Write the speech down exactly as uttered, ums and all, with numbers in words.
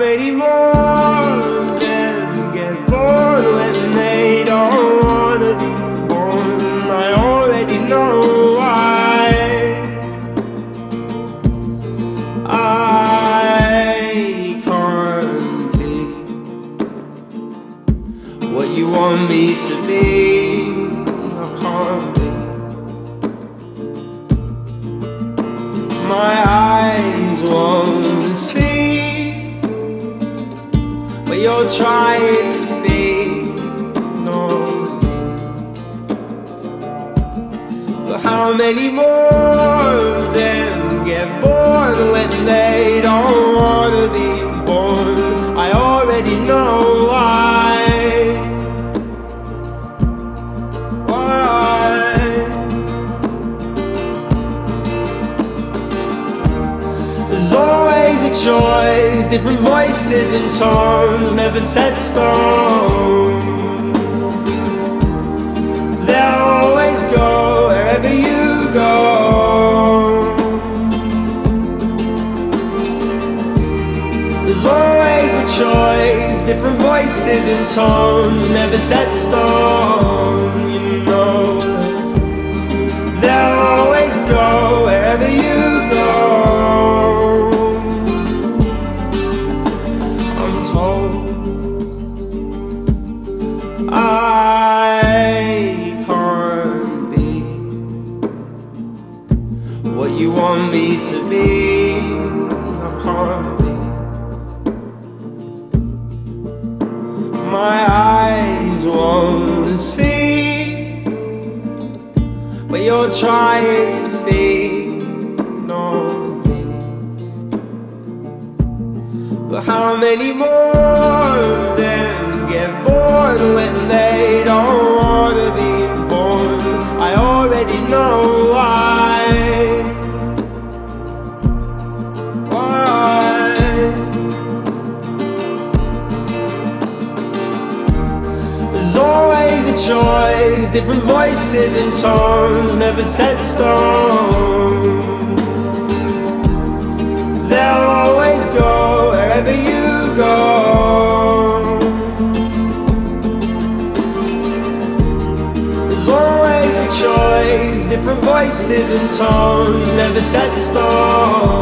many more of them get born when they don't wanna be born? I already know why. I can't be what you want me to be. I can't be. My eyes won't see what you're trying to see. No. But how many more of them get born when they don't wanna be born? I already know why. Why? There's always a choice, different voices and tones, never set stone. They'll always go wherever you go. There's always a choice, different voices and tones, never set stone. You know they'll always go wherever you go. I'm told I can't be what you want me to be. I can't be. My eyes won't see what you're trying to see. No. But how many more of them get born when they don't wanna be born? I already know why. Why? There's always a choice, different voices and tones, never set stone. They'll always go wherever you go. There's always a choice, different voices and tones, never set stone.